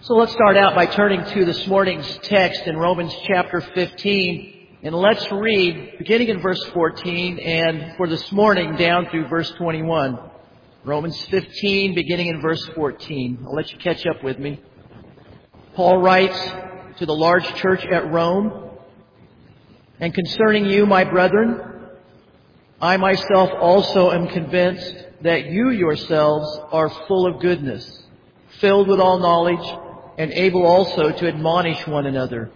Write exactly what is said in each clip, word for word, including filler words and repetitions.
So let's start out by turning to this morning's text in Romans chapter fifteen. And let's read beginning in verse fourteen and for this morning down through verse twenty-one. Romans fifteen beginning in verse fourteen. I'll let you catch up with me. Paul writes to the large church at Rome, "And concerning you, my brethren, I myself also am convinced that you yourselves are full of goodness, filled with all knowledge, and able also to admonish one another.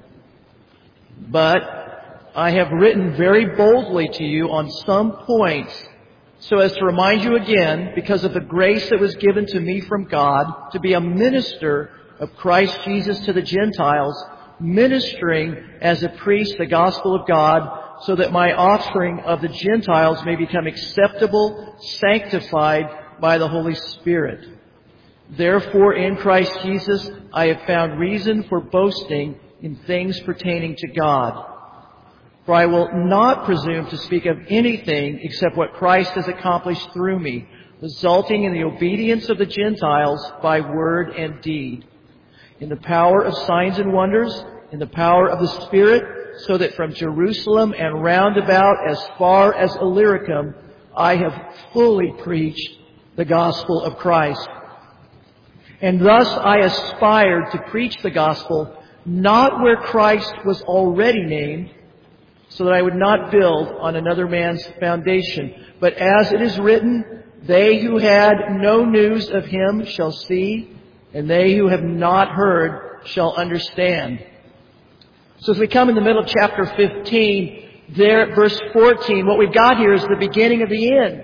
But I have written very boldly to you on some points, so as to remind you again, because of the grace that was given to me from God, to be a minister of Christ Jesus to the Gentiles, ministering as a priest the gospel of God, so that my offering of the Gentiles may become acceptable, sanctified by the Holy Spirit. Therefore, in Christ Jesus, I have found reason for boasting in things pertaining to God. For I will not presume to speak of anything except what Christ has accomplished through me, resulting in the obedience of the Gentiles by word and deed, in the power of signs and wonders, in the power of the Spirit, so that from Jerusalem and round about as far as Illyricum, I have fully preached the gospel of Christ. And thus I aspired to preach the gospel, not where Christ was already named, so that I would not build on another man's foundation. But as it is written, they who had no news of him shall see, and they who have not heard shall understand." So as we come in the middle of chapter fifteen, there at verse fourteen, what we've got here is the beginning of the end.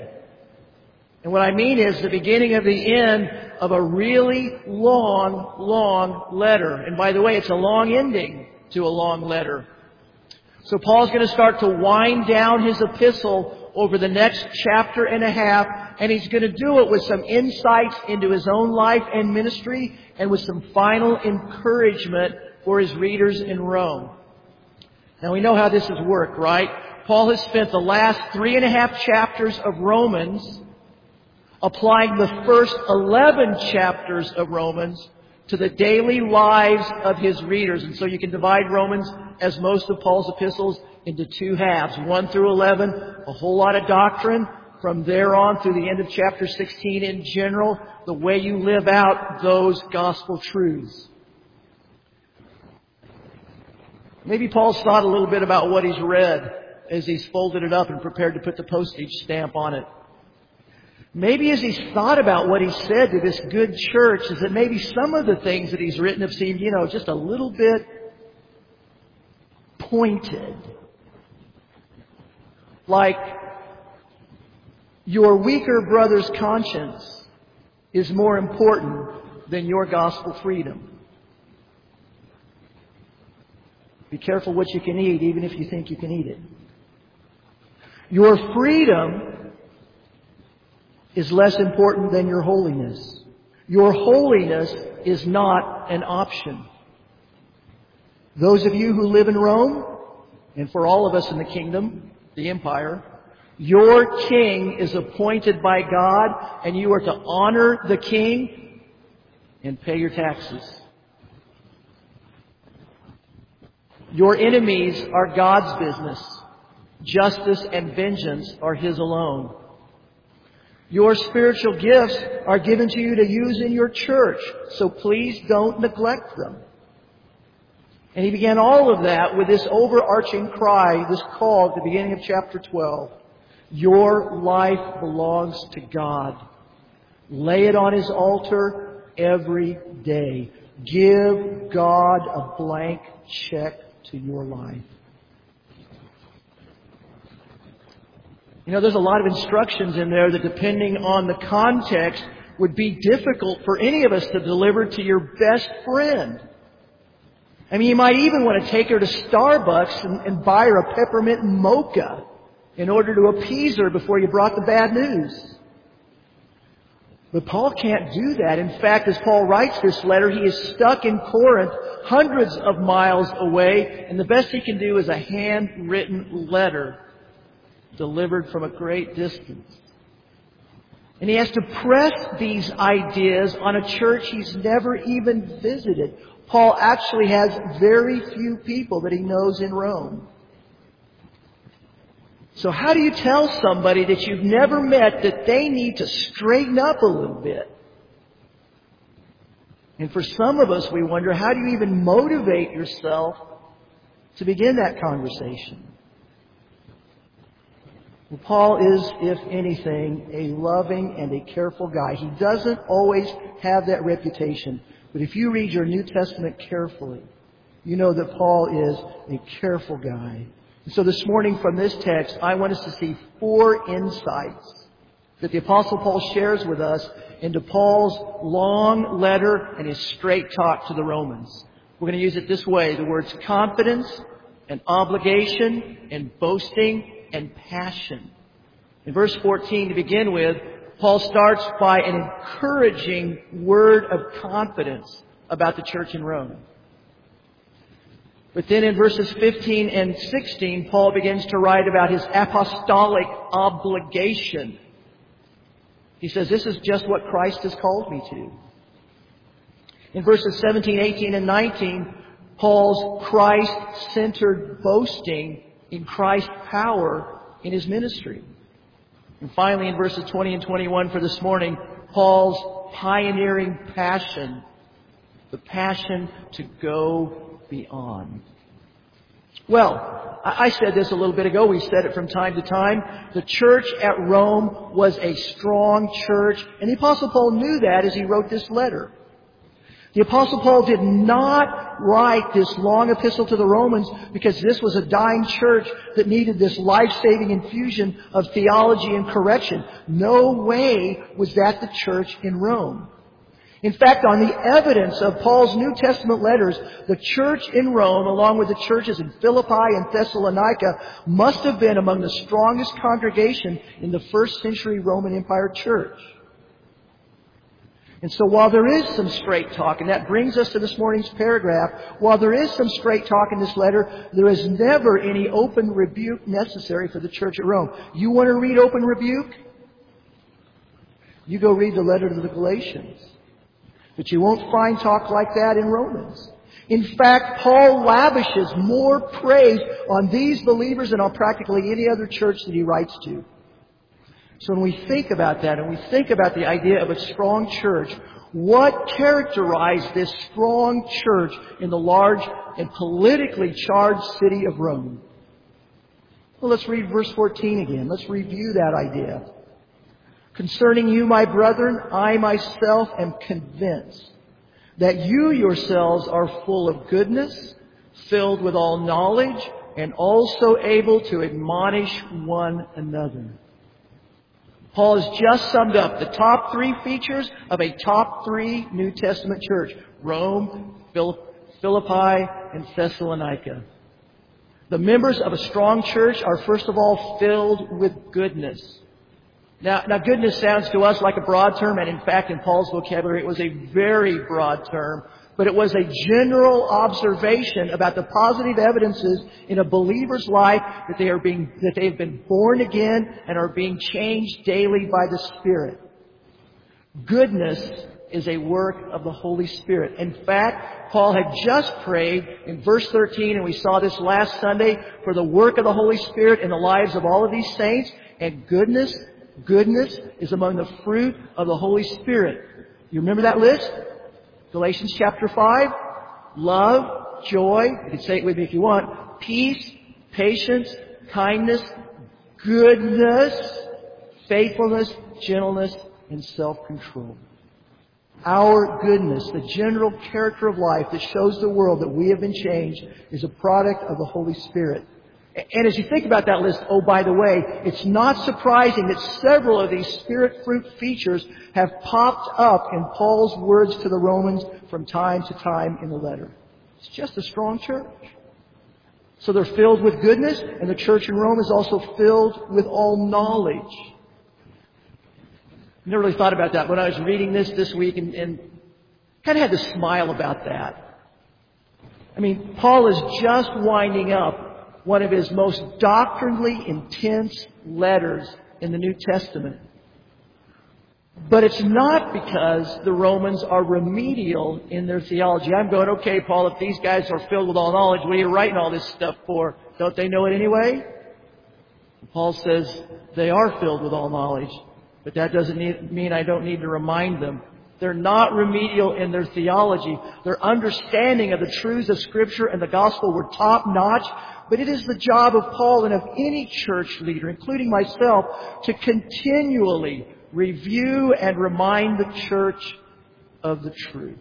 And what I mean is the beginning of the end of a really long, long letter. And by the way, it's a long ending to a long letter. So Paul's going to start to wind down his epistle over the next chapter and a half, and he's going to do it with some insights into his own life and ministry and with some final encouragement for his readers in Rome. Now we know how this has worked, right? Paul has spent the last three and a half chapters of Romans applying the first eleven chapters of Romans to the daily lives of his readers. And so you can divide Romans, as most of Paul's epistles, into two halves. one through eleven, a whole lot of doctrine. From there on through the end of chapter sixteen in general, the way you live out those gospel truths. Maybe Paul's thought a little bit about what he's read as he's folded it up and prepared to put the postage stamp on it. Maybe as he's thought about what he said to this good church, is that maybe some of the things that he's written have seemed, you know, just a little bit pointed. Like, your weaker brother's conscience is more important than your gospel freedom. Be careful what you can eat, even if you think you can eat it. Your freedom is less important than your holiness. Your holiness is not an option. Those of you who live in Rome, and for all of us in the kingdom, the empire, your king is appointed by God, and you are to honor the king and pay your taxes. Your enemies are God's business. Justice and vengeance are His alone. Your spiritual gifts are given to you to use in your church, so please don't neglect them. And he began all of that with this overarching cry, this call at the beginning of chapter twelve. Your life belongs to God. Lay it on His altar every day. Give God a blank check to your life. You know, there's a lot of instructions in there that, depending on the context, would be difficult for any of us to deliver to your best friend. I mean, you might even want to take her to Starbucks and, and buy her a peppermint mocha in order to appease her before you brought the bad news. But Paul can't do that. In fact, as Paul writes this letter, he is stuck in Corinth, hundreds of miles away, and the best he can do is a handwritten letter delivered from a great distance. And he has to press these ideas on a church he's never even visited. Paul actually has very few people that he knows in Rome. So how do you tell somebody that you've never met that they need to straighten up a little bit? And for some of us, we wonder, how do you even motivate yourself to begin that conversation? Well, Paul is, if anything, a loving and a careful guy. He doesn't always have that reputation. But if you read your New Testament carefully, you know that Paul is a careful guy. And so this morning from this text, I want us to see four insights that the Apostle Paul shares with us into Paul's long letter and his straight talk to the Romans. We're going to use it this way: the words confidence and obligation and boasting and passion. In verse fourteen, to begin with, Paul starts by an encouraging word of confidence about the church in Rome. But then in verses fifteen and sixteen, Paul begins to write about his apostolic obligation. He says, this is just what Christ has called me to. In verses seventeen, eighteen, and nineteen, Paul's Christ-centered boasting in Christ's power in his ministry. And finally, in verses twenty and twenty-one for this morning, Paul's pioneering passion, the passion to go beyond. Well, I said this a little bit ago. We said it from time to time. The church at Rome was a strong church, and the Apostle Paul knew that as he wrote this letter. The Apostle Paul did not write this long epistle to the Romans because this was a dying church that needed this life-saving infusion of theology and correction. No way was that the church in Rome. In fact, on the evidence of Paul's New Testament letters, the church in Rome, along with the churches in Philippi and Thessalonica, must have been among the strongest congregation in the first century Roman Empire church. And so while there is some straight talk, and that brings us to this morning's paragraph, while there is some straight talk in this letter, there is never any open rebuke necessary for the church at Rome. You want to read open rebuke? You go read the letter to the Galatians. But you won't find talk like that in Romans. In fact, Paul lavishes more praise on these believers than on practically any other church that he writes to. So when we think about that, and we think about the idea of a strong church, what characterized this strong church in the large and politically charged city of Rome? Well, let's read verse fourteen again. Let's review that idea. Concerning you, my brethren, I myself am convinced that you yourselves are full of goodness, filled with all knowledge, and also able to admonish one another. Paul has just summed up the top three features of a top three New Testament church: Rome, Philippi, and Thessalonica. The members of a strong church are first of all filled with goodness. Now, now goodness sounds to us like a broad term, and in fact in Paul's vocabulary it was a very broad term. But it was a general observation about the positive evidences in a believer's life that they are being, that they have been born again and are being changed daily by the Spirit. Goodness is a work of the Holy Spirit. In fact, Paul had just prayed in verse thirteen, and we saw this last Sunday, for the work of the Holy Spirit in the lives of all of these saints. And goodness, goodness is among the fruit of the Holy Spirit. You remember that list? Galatians chapter five, love, joy, you can say it with me if you want, peace, patience, kindness, goodness, faithfulness, gentleness, and self-control. Our goodness, the general character of life that shows the world that we have been changed, is a product of the Holy Spirit. And as you think about that list, oh, by the way, it's not surprising that several of these Spirit fruit features have popped up in Paul's words to the Romans from time to time in the letter. It's just a strong church. So they're filled with goodness, and the church in Rome is also filled with all knowledge. I never really thought about that when I was reading this this week, and, and kind of had to smile about that. I mean, Paul is just winding up one of his most doctrinally intense letters in the New Testament. But it's not because the Romans are remedial in their theology. I'm going, okay, Paul, if these guys are filled with all knowledge, what are you writing all this stuff for? Don't they know it anyway? Paul says they are filled with all knowledge, but that doesn't need, mean I don't need to remind them. They're not remedial in their theology. Their understanding of the truths of Scripture and the gospel were top-notch, but it is the job of Paul and of any church leader, including myself, to continually review and remind the church of the truth.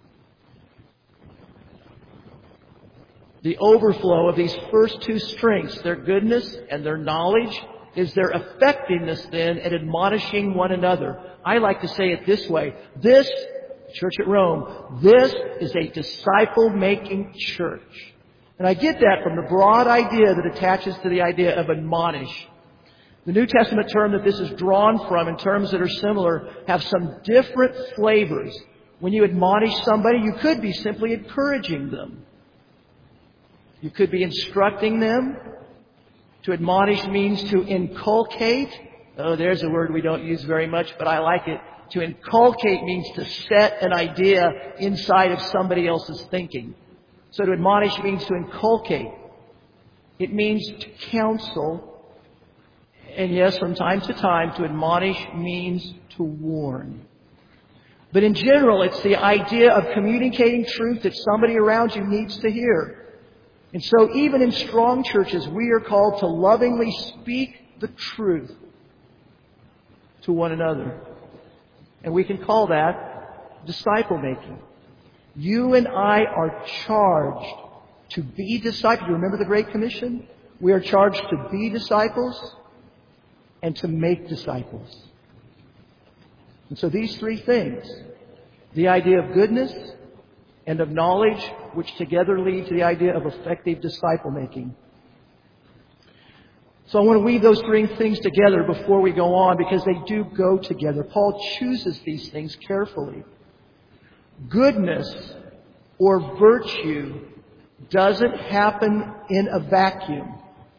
The overflow of these first two strengths, their goodness and their knowledge, is their effectiveness then at admonishing one another. I like to say it this way. This, Church at Rome, this is a disciple-making church. And I get that from the broad idea that attaches to the idea of admonish. The New Testament term that this is drawn from in terms that are similar have some different flavors. When you admonish somebody, you could be simply encouraging them. You could be instructing them. To admonish means to inculcate. Oh, there's a word we don't use very much, but I like it. To inculcate means to set an idea inside of somebody else's thinking. So to admonish means to inculcate. It means to counsel. And yes, from time to time, to admonish means to warn. But in general, it's the idea of communicating truth that somebody around you needs to hear. And so even in strong churches, we are called to lovingly speak the truth to one another. And we can call that disciple making. You and I are charged to be disciples. You remember the Great Commission? We are charged to be disciples and to make disciples. And so these three things, the idea of goodness and of knowledge, which together lead to the idea of effective disciple making. So I want to weave those three things together before we go on, because they do go together. Paul chooses these things carefully. Goodness or virtue doesn't happen in a vacuum.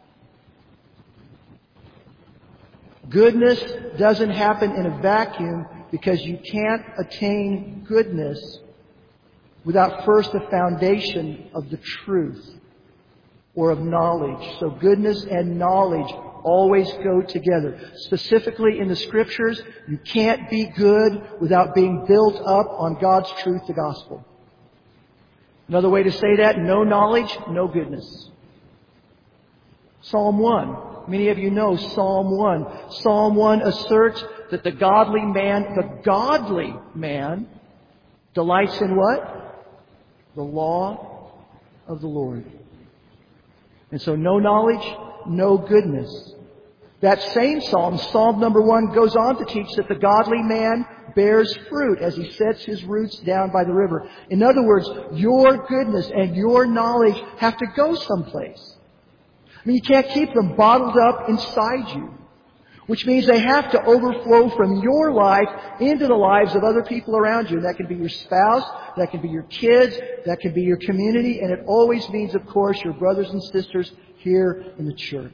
Goodness doesn't happen in a vacuum because you can't attain goodness without first a foundation of the truth or of knowledge. So goodness and knowledge always go together. Specifically in the Scriptures, you can't be good without being built up on God's truth, the gospel. Another way to say that, no knowledge, no goodness. Psalm one. Many of you know Psalm one. Psalm one asserts that the godly man, the godly man, delights in what? The law of the Lord. And so no knowledge, no goodness. That same psalm, Psalm number one, goes on to teach that the godly man bears fruit as he sets his roots down by the river. In other words, your goodness and your knowledge have to go someplace. I mean, you can't keep them bottled up inside you. Which means they have to overflow from your life into the lives of other people around you. And that can be your spouse, that can be your kids, that can be your community, and it always means, of course, your brothers and sisters here in the church.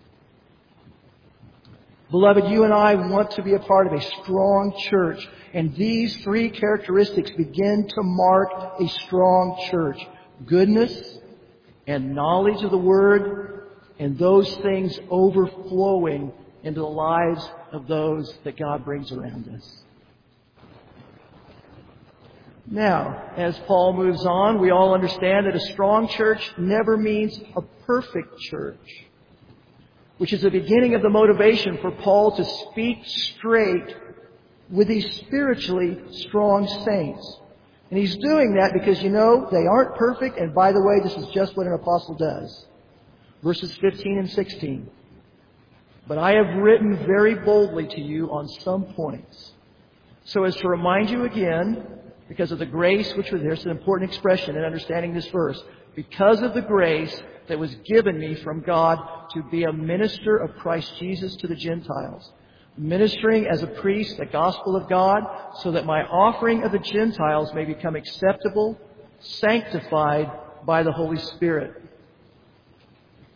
Beloved, you and I want to be a part of a strong church, and these three characteristics begin to mark a strong church. Goodness and knowledge of the Word, and those things overflowing into the lives of those that God brings around us. Now, as Paul moves on, we all understand that a strong church never means a perfect church, which is the beginning of the motivation for Paul to speak straight with these spiritually strong saints. And he's doing that because, you know, they aren't perfect, and by the way, this is just what an apostle does. Verses fifteen and sixteen. But I have written very boldly to you on some points, so as to remind you again, because of the grace which was there. It's an important expression in understanding this verse. Because of the grace that was given me from God to be a minister of Christ Jesus to the Gentiles, ministering as a priest the gospel of God, so that my offering of the Gentiles may become acceptable, sanctified by the Holy Spirit.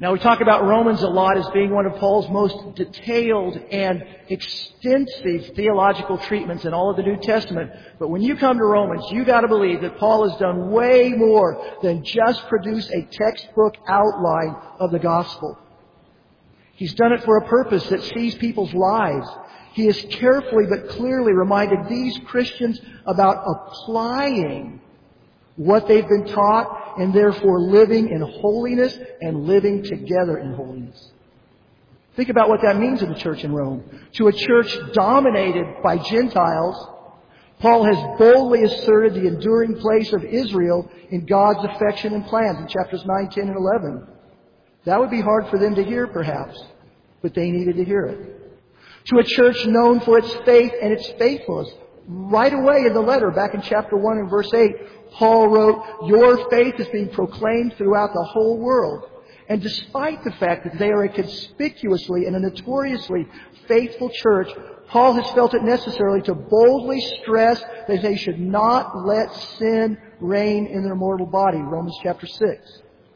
Now, we talk about Romans a lot as being one of Paul's most detailed and extensive theological treatments in all of the New Testament. But when you come to Romans, you got to believe that Paul has done way more than just produce a textbook outline of the gospel. He's done it for a purpose that sees people's lives. He has carefully but clearly reminded these Christians about applying what they've been taught and therefore living in holiness and living together in holiness. Think about what that means in the church in Rome. To a church dominated by Gentiles, Paul has boldly asserted the enduring place of Israel in God's affection and plans in chapters nine, ten, and eleven. That would be hard for them to hear, perhaps, but they needed to hear it. To a church known for its faith and its faithfulness, right away in the letter, back in chapter one and verse eight, Paul wrote, "Your faith is being proclaimed throughout the whole world." And despite the fact that they are a conspicuously and a notoriously faithful church, Paul has felt it necessary to boldly stress that they should not let sin reign in their mortal body. Romans chapter six.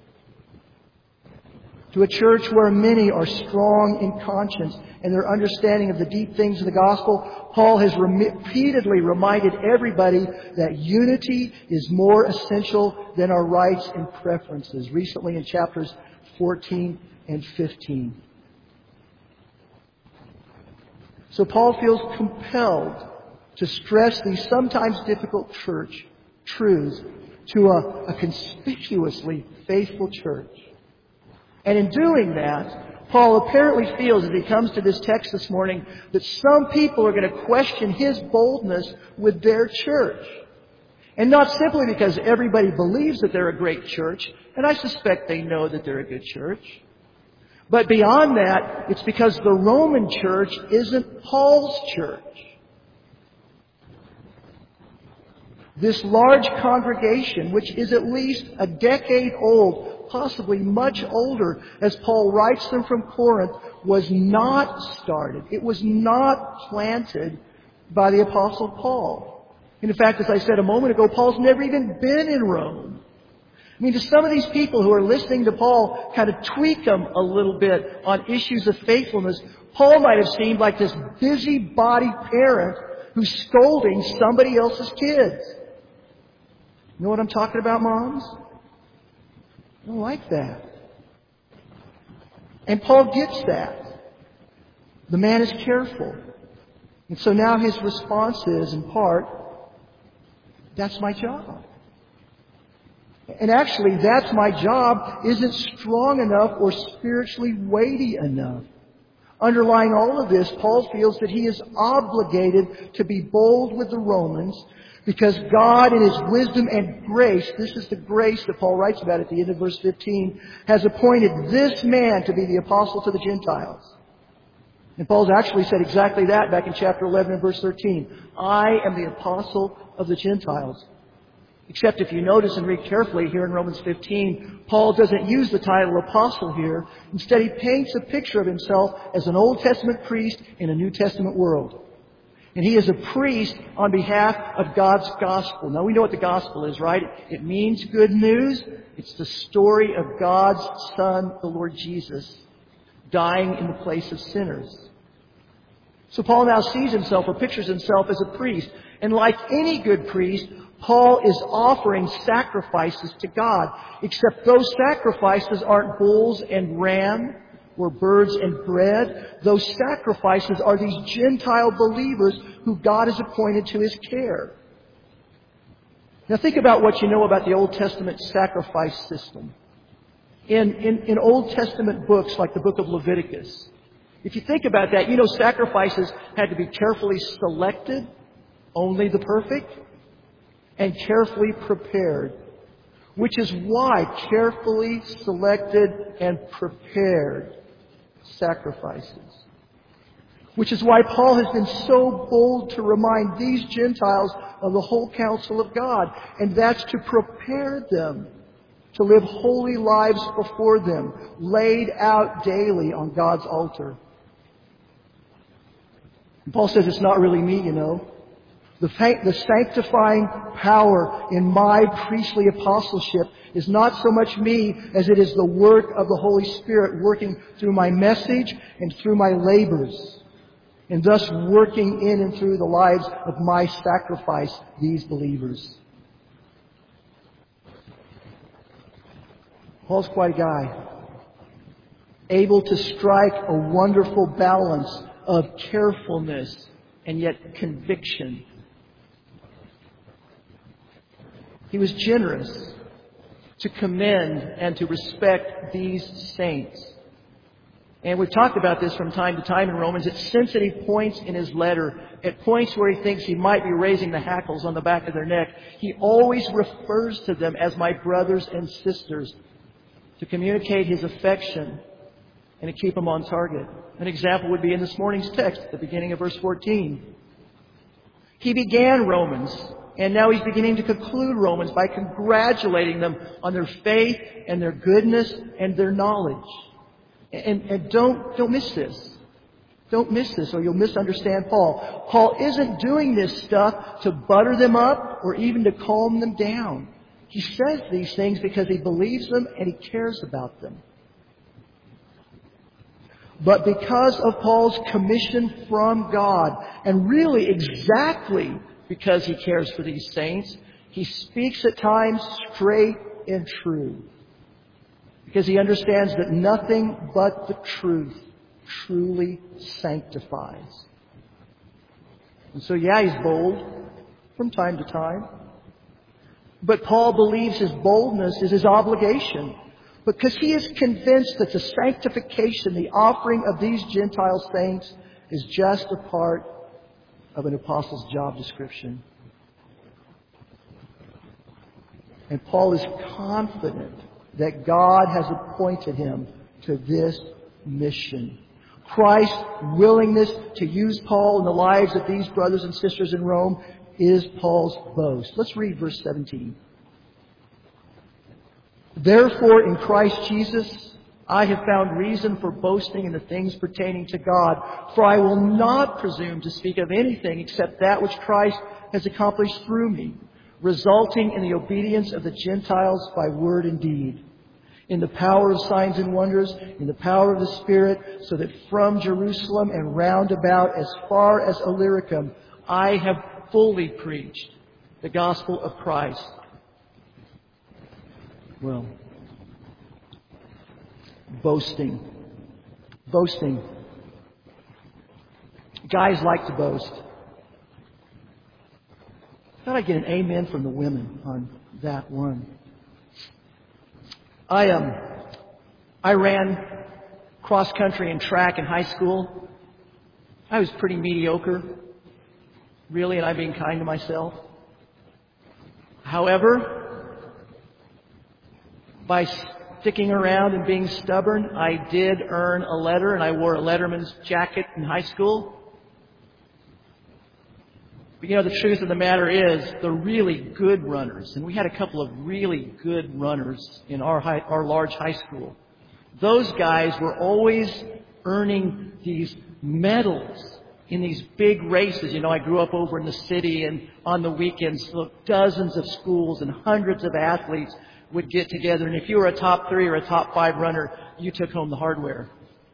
To a church where many are strong in conscience and their understanding of the deep things of the gospel, Paul has repeatedly reminded everybody that unity is more essential than our rights and preferences. Recently in chapters fourteen and fifteen. So Paul feels compelled to stress these sometimes difficult church truths to a, a conspicuously faithful church. And in doing that, Paul apparently feels as he comes to this text this morning that some people are going to question his boldness with their church. And not simply because everybody believes that they're a great church, and I suspect they know that they're a good church. But beyond that, it's because the Roman church isn't Paul's church. This large congregation, which is at least a decade old, possibly much older, as Paul writes them from Corinth, was not started. It was not planted by the Apostle Paul. And in fact, as I said a moment ago, Paul's never even been in Rome. I mean, to some of these people who are listening to Paul kind of tweak him a little bit on issues of faithfulness, Paul might have seemed like this busybody parent who's scolding somebody else's kids. You know what I'm talking about, moms? I don't like that. And Paul gets that. The man is careful. And so now his response is, in part, that's my job. And actually, that's my job isn't strong enough or spiritually weighty enough. Underlying all of this, Paul feels that he is obligated to be bold with the Romans because God in His wisdom and grace, this is the grace that Paul writes about at the end of verse fifteen, has appointed this man to be the apostle to the Gentiles. And Paul's actually said exactly that back in chapter eleven and verse thirteen. I am the apostle of the Gentiles. Except if you notice and read carefully here in Romans fifteen, Paul doesn't use the title apostle here. Instead, he paints a picture of himself as an Old Testament priest in a New Testament world. And he is a priest on behalf of God's gospel. Now, we know what the gospel is, right? It means good news. It's the story of God's Son, the Lord Jesus, dying in the place of sinners. So Paul now sees himself or pictures himself as a priest. And like any good priest, Paul is offering sacrifices to God. Except those sacrifices aren't bulls and ram or birds and bread. Those sacrifices are these Gentile believers who God has appointed to His care. Now think about what you know about the Old Testament sacrifice system. In, in, in Old Testament books like the book of Leviticus, if you think about that, you know sacrifices had to be carefully selected, only the perfect, and carefully prepared. Which is why carefully selected and prepared sacrifices. Which is why Paul has been so bold to remind these Gentiles of the whole counsel of God. And that's to prepare them to live holy lives before them, laid out daily on God's altar. And Paul says it's not really me, you know. The, fa- the sanctifying power in my priestly apostleship is not so much me as it is the work of the Holy Spirit working through my message and through my labors, and thus working in and through the lives of my sacrifice, these believers. Paul's quite a guy, able to strike a wonderful balance of carefulness and yet conviction. He was generous to commend and to respect these saints. And we've talked about this from time to time in Romans. At sensitive points in his letter, at points where he thinks he might be raising the hackles on the back of their neck, he always refers to them as my brothers and sisters to communicate his affection and to keep them on target. An example would be in this morning's text at the beginning of verse fourteen. He began Romans, and now he's beginning to conclude Romans by congratulating them on their faith and their goodness and their knowledge. And, and don't, don't miss this. Don't miss this or you'll misunderstand Paul. Paul isn't doing this stuff to butter them up or even to calm them down. He says these things because he believes them and he cares about them. But because of Paul's commission from God, and really exactly because he cares for these saints, he speaks at times straight and true. Because he understands that nothing but the truth truly sanctifies. And so, yeah, he's bold from time to time. But Paul believes his boldness is his obligation, because he is convinced that the sanctification, the offering of these Gentile saints, is just a part of an apostle's job description. And Paul is confident that God has appointed him to this mission. Christ's willingness to use Paul in the lives of these brothers and sisters in Rome is Paul's boast. Let's read verse seventeen. Therefore, in Christ Jesus, I have found reason for boasting in the things pertaining to God. For I will not presume to speak of anything except that which Christ has accomplished through me, resulting in the obedience of the Gentiles by word and deed, in the power of signs and wonders, in the power of the Spirit, so that from Jerusalem and round about as far as Illyricum, I have fully preached the gospel of Christ. Well, boasting. Boasting. Guys like to boast. I thought I'd get an amen from the women on that one. I um, I ran cross country and track in high school. I was pretty mediocre, really, and I'm being kind to myself. However, by sticking around and being stubborn, I did earn a letter, and I wore a letterman's jacket in high school. But you know, the truth of the matter is, the really good runners, and we had a couple of really good runners in our high, our large high school, those guys were always earning these medals in these big races. You know, I grew up over in the city, and on the weekends, dozens of schools and hundreds of athletes would get together, and if you were a top three or a top five runner, you took home the hardware.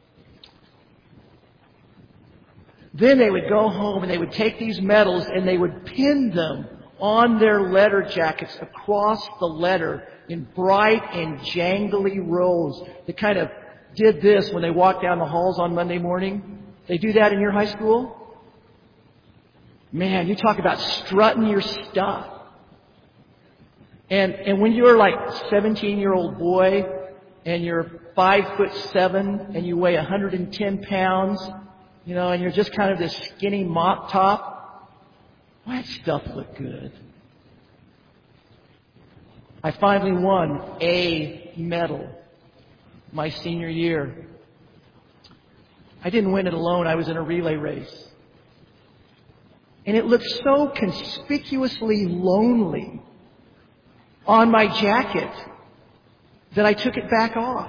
Then they would go home and they would take these medals and they would pin them on their letter jackets across the letter in bright and jangly rows. They kind of did this when they walked down the halls on Monday morning. They do that in your high school? Man, you talk about strutting your stuff. And and when you're like a seventeen-year-old boy and you're five foot seven and you weigh one hundred ten pounds, you know, and you're just kind of this skinny mop top, well, that stuff looked good. I finally won a medal my senior year. I didn't win it alone. I was in a relay race. And it looked so conspicuously lonely on my jacket that I took it back off.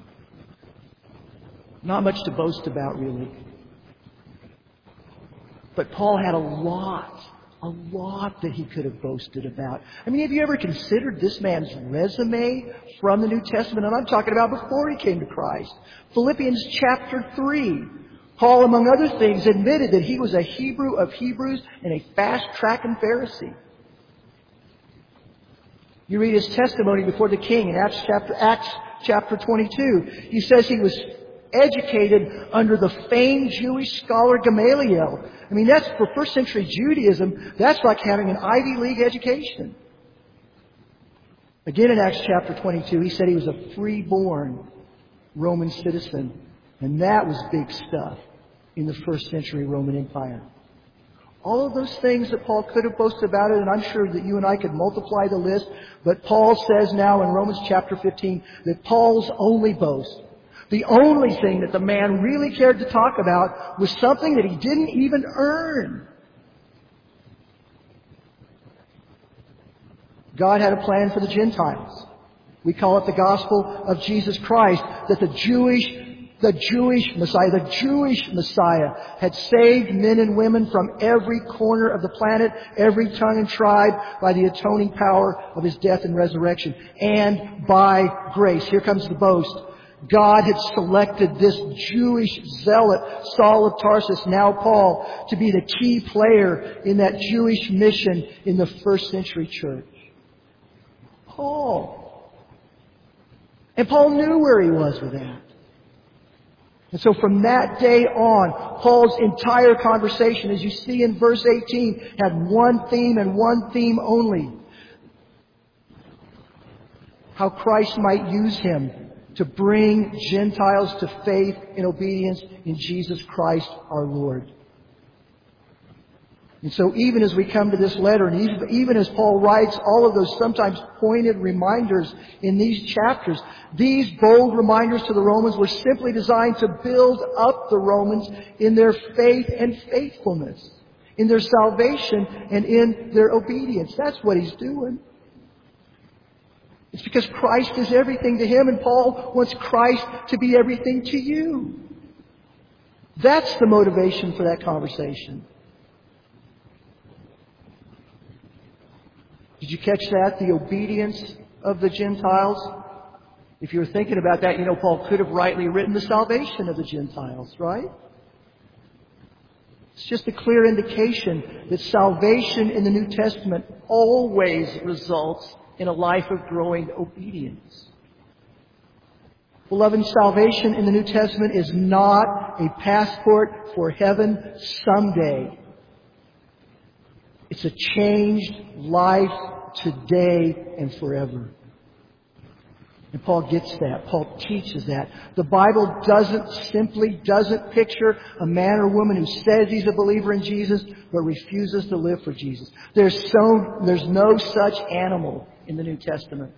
Not much to boast about, really. But Paul had a lot, a lot that he could have boasted about. I mean, have you ever considered this man's resume from the New Testament? And I'm talking about before he came to Christ. Philippians chapter three. Paul, among other things, admitted that he was a Hebrew of Hebrews and a fast-tracking Pharisee. You read his testimony before the king in Acts chapter, Acts chapter twenty-two. He says he was educated under the famed Jewish scholar Gamaliel. I mean, that's for first century Judaism, that's like having an Ivy League education. Again in Acts chapter twenty-two, he said he was a free-born Roman citizen. And that was big stuff in the first century Roman Empire. All of those things that Paul could have boasted about it, and I'm sure that you and I could multiply the list, but Paul says now in Romans chapter fifteen that Paul's only boast, the only thing that the man really cared to talk about, was something that he didn't even earn. God had a plan for the Gentiles. We call it the gospel of Jesus Christ, that the Jewish The Jewish Messiah, the Jewish Messiah had saved men and women from every corner of the planet, every tongue and tribe by the atoning power of His death and resurrection. And by grace. Here comes the boast. God had selected this Jewish zealot, Saul of Tarsus, now Paul, to be the key player in that Jewish mission in the first century church. Paul. And Paul knew where he was with that. And so from that day on, Paul's entire conversation, as you see in verse eighteen, had one theme and one theme only. How Christ might use him to bring Gentiles to faith and obedience in Jesus Christ our Lord. And so even as we come to this letter, and even, even as Paul writes all of those sometimes pointed reminders in these chapters, these bold reminders to the Romans were simply designed to build up the Romans in their faith and faithfulness, in their salvation and in their obedience. That's what he's doing. It's because Christ is everything to him, and Paul wants Christ to be everything to you. That's the motivation for that conversation. Did you catch that? The obedience of the Gentiles? If you were thinking about that, you know, Paul could have rightly written the salvation of the Gentiles, right? It's just a clear indication that salvation in the New Testament always results in a life of growing obedience. Beloved, salvation in the New Testament is not a passport for heaven someday. It's a changed life today and forever. And Paul gets that. Paul teaches that. The Bible doesn't simply doesn't picture a man or woman who says he's a believer in Jesus but refuses to live for Jesus. There's so there's no such animal in the New Testament.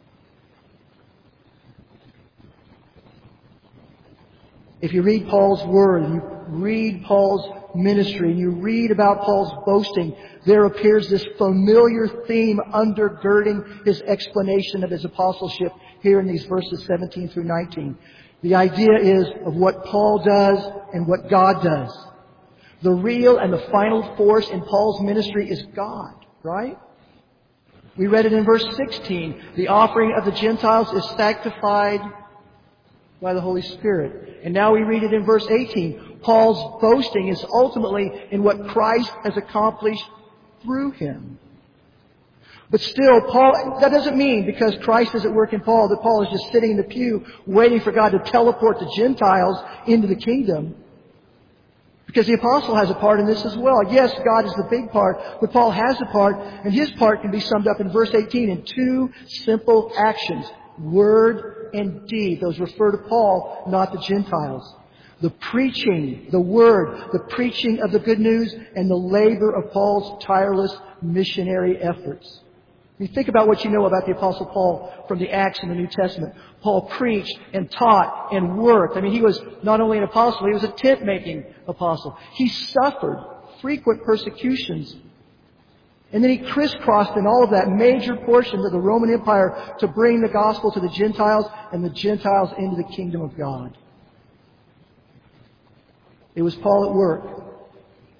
If you read Paul's word, you read Paul's ministry, and you read about Paul's boasting, there appears this familiar theme undergirding his explanation of his apostleship here in these verses seventeen through nineteen. The idea is of what Paul does and what God does. The real and the final force in Paul's ministry is God, right? We read it in verse sixteen. The offering of the Gentiles is sanctified by the Holy Spirit. And now we read it in verse eighteen. Paul's boasting is ultimately in what Christ has accomplished through him. But still, Paul, that doesn't mean because Christ is at work in Paul that Paul is just sitting in the pew waiting for God to teleport the Gentiles into the kingdom. Because the apostle has a part in this as well. Yes, God is the big part, but Paul has a part, and his part can be summed up in verse eighteen in two simple actions. Word and deed. Those refer to Paul, not the Gentiles. The preaching, the word, the preaching of the good news, and the labor of Paul's tireless missionary efforts. You think about what you know about the Apostle Paul from the Acts in the New Testament. Paul preached and taught and worked. I mean, he was not only an apostle, he was a tent-making apostle. He suffered frequent persecutions. And then he crisscrossed in all of that major portion of the Roman Empire to bring the gospel to the Gentiles and the Gentiles into the kingdom of God. It was Paul at work.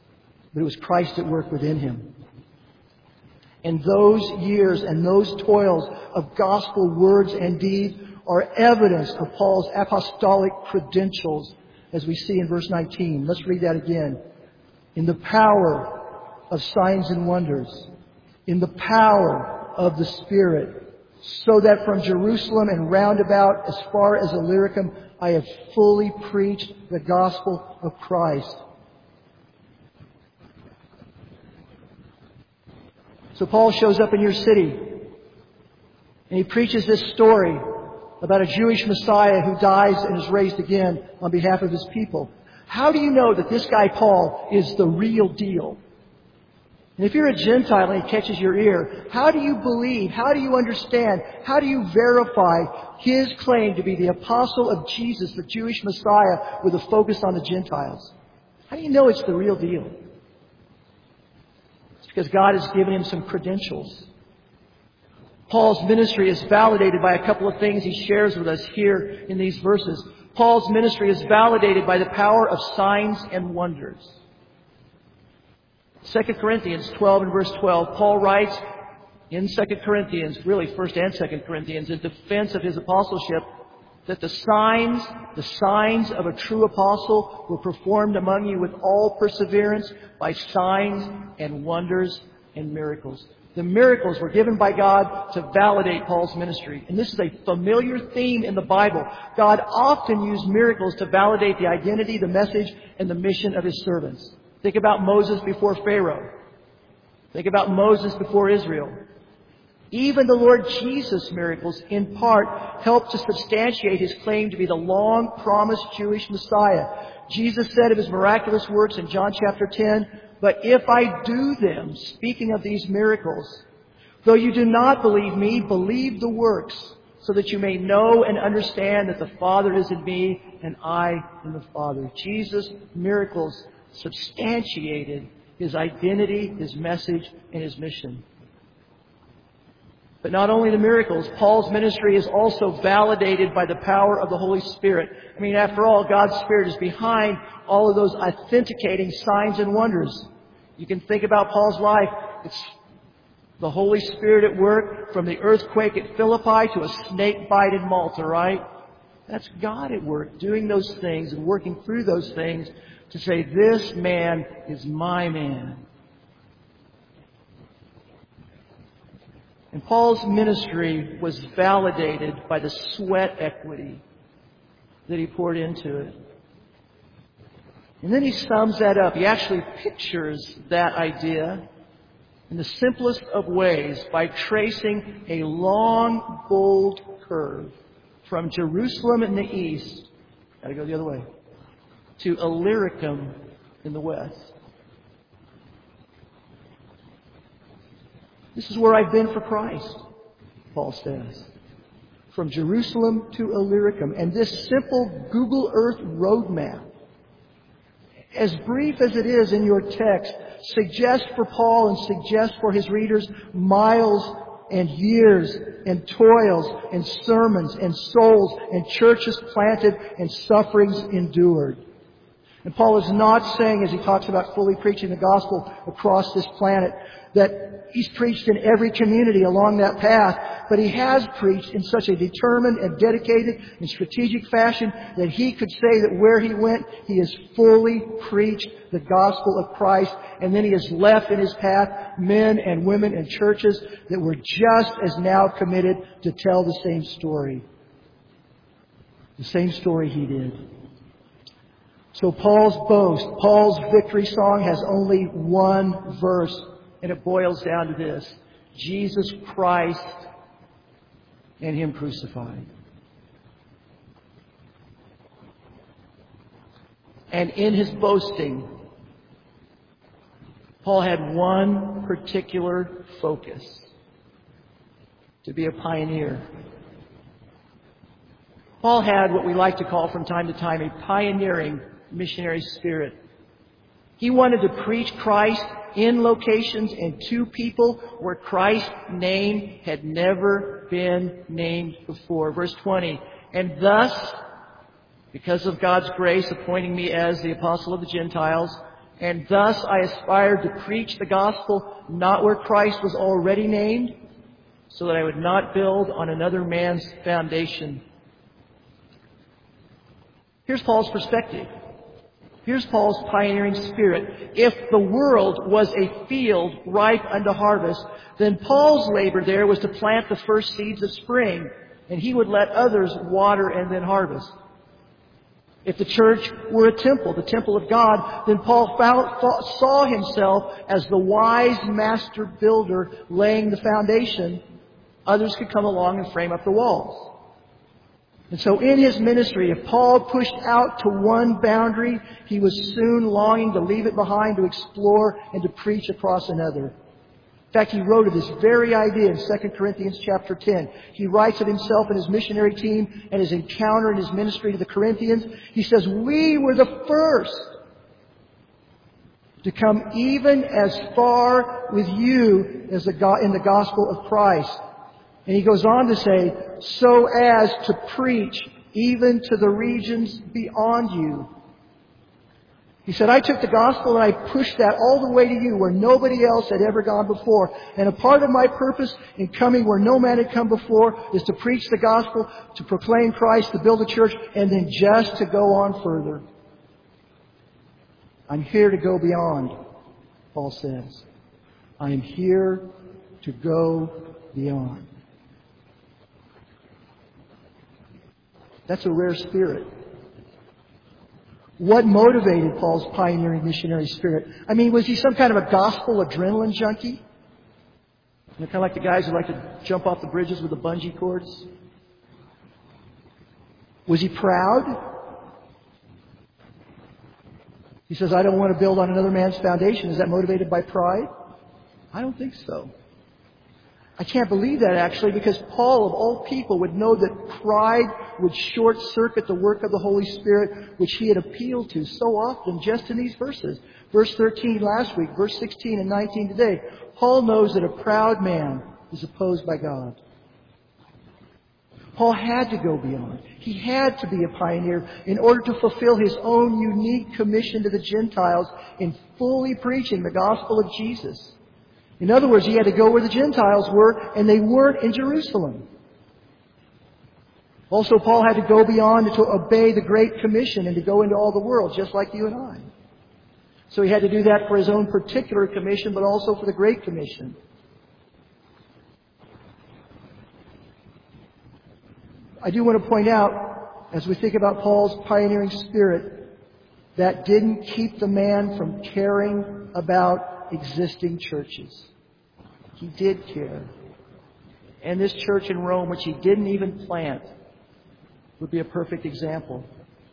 but it was Christ at work within him. And those years and those toils of gospel words and deeds are evidence of Paul's apostolic credentials, as we see in verse nineteen. Let's read that again. In the power of signs and wonders, in the power of the Spirit, so that from Jerusalem and round about as far as Illyricum, I have fully preached the gospel of Christ. So Paul shows up in your city, and he preaches this story about a Jewish Messiah who dies and is raised again on behalf of his people. How do you know that this guy Paul is the real deal? And if you're a Gentile and he catches your ear, how do you believe? How do you understand? How do you verify his claim to be the apostle of Jesus, the Jewish Messiah, with a focus on the Gentiles? How do you know it's the real deal? It's because God has given him some credentials. Paul's ministry is validated by a couple of things he shares with us here in these verses. Paul's ministry is validated by the power of signs and wonders. Second Corinthians twelve and verse twelve, Paul writes in Second Corinthians, really First and Second Corinthians, in defense of his apostleship, that the signs, the signs of a true apostle were performed among you with all perseverance by signs and wonders and miracles. The miracles were given by God to validate Paul's ministry. And this is a familiar theme in the Bible. God often used miracles to validate the identity, the message, and the mission of his servants. Think about Moses before Pharaoh. Think about Moses before Israel. Even the Lord Jesus' miracles, in part, helped to substantiate his claim to be the long-promised Jewish Messiah. Jesus said of his miraculous works in John chapter ten, "But if I do them," speaking of these miracles, "though you do not believe me, believe the works, so that you may know and understand that the Father is in me and I in the Father." Jesus' miracles substantiated his identity, his message, and his mission. But not only the miracles, Paul's ministry is also validated by the power of the Holy Spirit. I mean, after all, God's Spirit is behind all of those authenticating signs and wonders. You can think about Paul's life. It's the Holy Spirit at work, from the earthquake at Philippi to a snake bite in Malta, right? That's God at work, doing those things and working through those things to say, this man is my man. And Paul's ministry was validated by the sweat equity that he poured into it. And then he sums that up. He actually pictures that idea in the simplest of ways by tracing a long, bold curve from Jerusalem in the east, gotta go the other way, to Illyricum in the west. This is where I've been for Christ, Paul says. From Jerusalem to Illyricum. And this simple Google Earth roadmap, as brief as it is in your text, suggests for Paul and suggests for his readers miles and years and toils and sermons and souls and churches planted and sufferings endured. And Paul is not saying, as he talks about fully preaching the gospel across this planet, that he's preached in every community along that path, but he has preached in such a determined and dedicated and strategic fashion that he could say that where he went, he has fully preached the gospel of Christ, and then he has left in his path men and women and churches that were just as now committed to tell the same story. The same story he did. So Paul's boast, Paul's victory song has only one verse, and it boils down to this: Jesus Christ and Him crucified. And in his boasting, Paul had one particular focus: to be a pioneer. Paul had what we like to call from time to time a pioneering missionary spirit. He wanted to preach Christ in locations and to people where Christ's name had never been named before. Verse twenty, and thus, because of God's grace appointing me as the apostle of the Gentiles, And thus I aspired to preach the gospel not where Christ was already named, so that I would not build on another man's foundation. Here's Paul's perspective. Here's Paul's pioneering spirit. If the world was a field ripe unto harvest, then Paul's labor there was to plant the first seeds of spring, and he would let others water and then harvest. If the church were a temple, the temple of God, then Paul found, thought, saw himself as the wise master builder laying the foundation. Others could come along and frame up the walls. And so in his ministry, if Paul pushed out to one boundary, he was soon longing to leave it behind to explore and to preach across another. In fact, he wrote of this very idea in Second Corinthians chapter ten. He writes of himself and his missionary team and his encounter in his ministry to the Corinthians. He says, "We were the first to come even as far with you as the go- in the gospel of Christ." And he goes on to say, "so as to preach even to the regions beyond you." He said, "I took the gospel and I pushed that all the way to you where nobody else had ever gone before. And a part of my purpose in coming where no man had come before is to preach the gospel, to proclaim Christ, to build a church, and then just to go on further. I'm here to go beyond," Paul says. "I am here to go beyond." That's a rare spirit. What motivated Paul's pioneering missionary spirit? I mean, was he some kind of a gospel adrenaline junkie? You know, kind of like the guys who like to jump off the bridges with the bungee cords? Was he proud? He says, "I don't want to build on another man's foundation." Is that motivated by pride? I don't think so. I can't believe that, actually, because Paul, of all people, would know that pride would short-circuit the work of the Holy Spirit, which he had appealed to so often just in these verses. Verse thirteen last week, verse sixteen and nineteen today. Paul knows that a proud man is opposed by God. Paul had to go beyond. He had to be a pioneer in order to fulfill his own unique commission to the Gentiles in fully preaching the gospel of Jesus. In other words, he had to go where the Gentiles were, and they weren't in Jerusalem. Also, Paul had to go beyond to obey the Great Commission and to go into all the world, just like you and I. So he had to do that for his own particular commission, but also for the Great Commission. I do want to point out, as we think about Paul's pioneering spirit, that didn't keep the man from caring about existing churches. He did care. And this church in Rome, which he didn't even plant, would be a perfect example.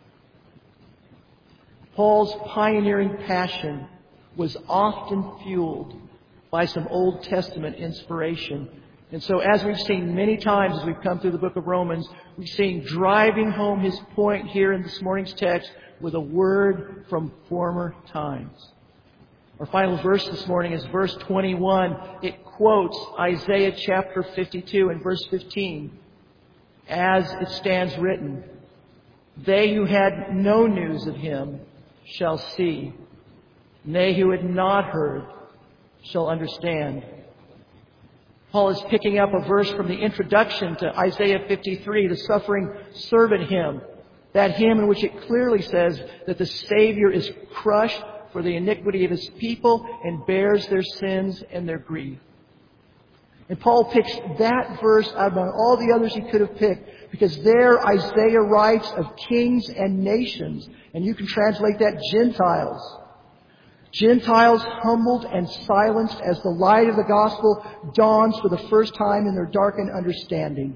Paul's pioneering passion was often fueled by some Old Testament inspiration. And so, as we've seen many times as we've come through the book of Romans, we've seen driving home his point here in this morning's text with a word from former times. Our final verse this morning is verse twenty-one. It quotes Isaiah chapter fifty-two and verse fifteen. As it stands written, "They who had no news of him shall see. And they who had not heard shall understand." Paul is picking up a verse from the introduction to Isaiah fifty-three, the suffering servant hymn. That hymn in which it clearly says that the Savior is crushed for the iniquity of his people and bears their sins and their grief. And Paul picks that verse out among all the others he could have picked, because there Isaiah writes of kings and nations, and you can translate that Gentiles. Gentiles humbled and silenced as the light of the gospel dawns for the first time in their darkened understanding.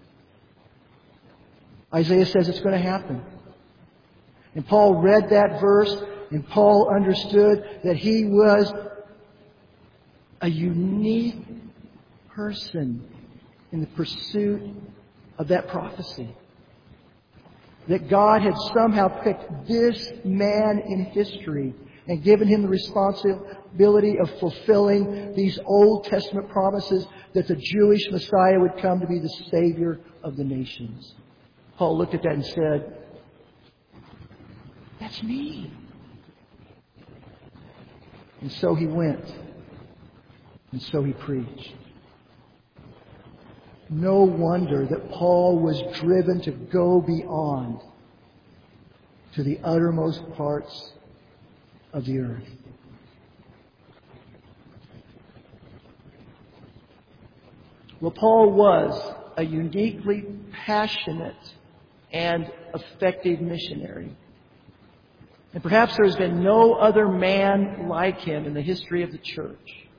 Isaiah says it's going to happen. And Paul read that verse, and Paul understood that he was a unique person in the pursuit of that prophecy. That God had somehow picked this man in history and given him the responsibility of fulfilling these Old Testament promises that the Jewish Messiah would come to be the Savior of the nations. Paul looked at that and said, "That's me. And so he went. And so he preached. No wonder that Paul was driven to go beyond to the uttermost parts of the earth. Well, Paul was a uniquely passionate and effective missionary. And perhaps there's been no other man like him in the history of the church.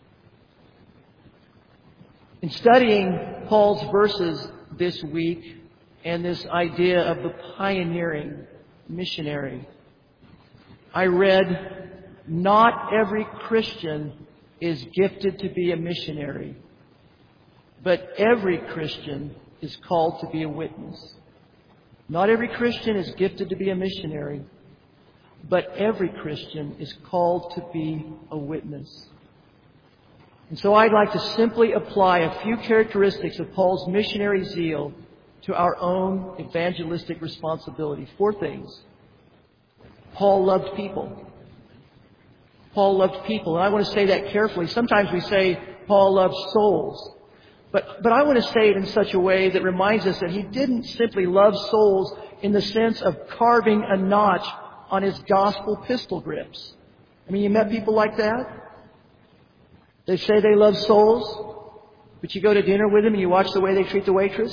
In studying Paul's verses this week and this idea of the pioneering missionary, I read, not every Christian is gifted to be a missionary, but every Christian is called to be a witness. Not every Christian is gifted to be a missionary, but every Christian is called to be a witness. And so I'd like to simply apply a few characteristics of Paul's missionary zeal to our own evangelistic responsibility. Four things. Paul loved people. Paul loved people. And I want to say that carefully. Sometimes we say Paul loved souls. But, but I want to say it in such a way that reminds us that he didn't simply love souls in the sense of carving a notch on his gospel pistol grips. I mean, you met people like that? They say they love souls, but you go to dinner with them and you watch the way they treat the waitress.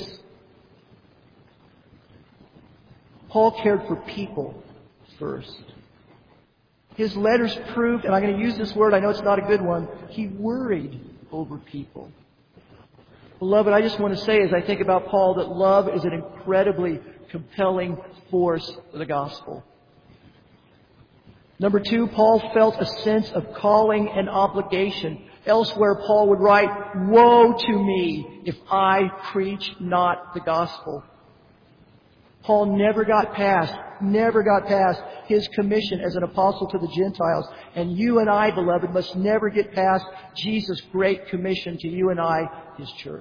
Paul cared for people first. His letters proved, and I'm going to use this word, I know it's not a good one, he worried over people. Beloved, I just want to say as I think about Paul that love is an incredibly compelling force for the gospel. Number two, Paul felt a sense of calling and obligation. Elsewhere, Paul would write, "Woe to me if I preach not the gospel." Paul never got past, never got past his commission as an apostle to the Gentiles. And you and I, beloved, must never get past Jesus' great commission to you and I, his church.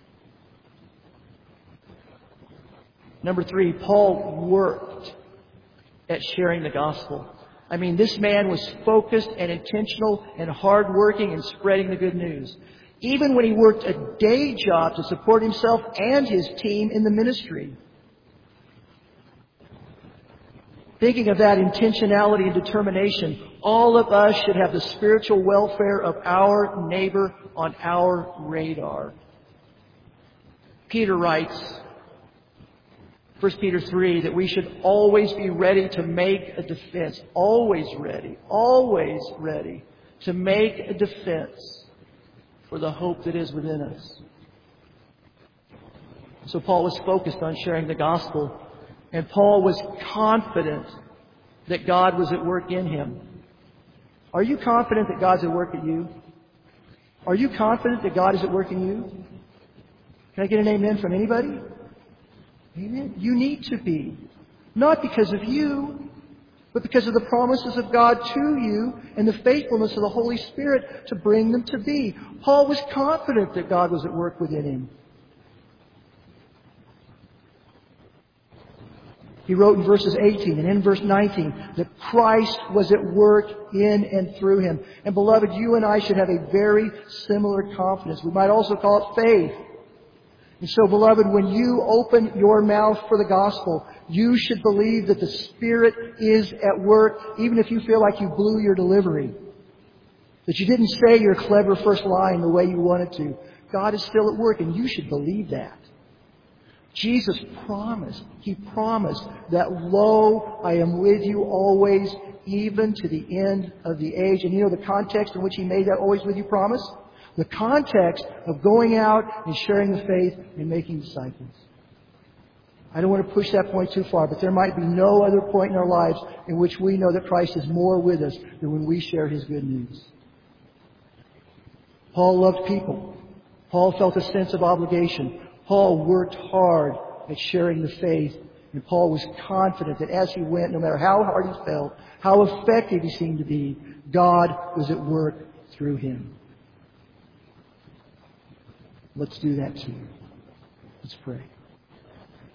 Number three, Paul worked at sharing the gospel. I mean, this man was focused and intentional and hardworking in spreading the good news. Even when he worked a day job to support himself and his team in the ministry. Thinking of that intentionality and determination, all of us should have the spiritual welfare of our neighbor on our radar. Peter writes, First Peter three, that we should always be ready to make a defense. Always ready. Always ready to make a defense for the hope that is within us. So Paul was focused on sharing the gospel. And Paul was confident that God was at work in him. Are you confident that God's at work in you? Are you confident that God is at work in you? Can I get an amen from anybody? Amen. You need to be. Not because of you, but because of the promises of God to you and the faithfulness of the Holy Spirit to bring them to be. Paul was confident that God was at work within him. He wrote in verses eighteen and in verse nineteen that Christ was at work in and through him. And beloved, you and I should have a very similar confidence. We might also call it faith. And so, beloved, when you open your mouth for the gospel, you should believe that the Spirit is at work, even if you feel like you blew your delivery. That you didn't say your clever first line the way you wanted to. God is still at work, and you should believe that. Jesus promised, He promised that, lo, I am with you always, even to the end of the age. And you know the context in which He made that always with you promise? The context of going out and sharing the faith and making disciples. I don't want to push that point too far, but there might be no other point in our lives in which we know that Christ is more with us than when we share His good news. Paul loved people. Paul felt a sense of obligation. Paul worked hard at sharing the faith. And Paul was confident that as he went, no matter how hard he felt, how effective he seemed to be, God was at work through him. Let's do that too. Let's pray.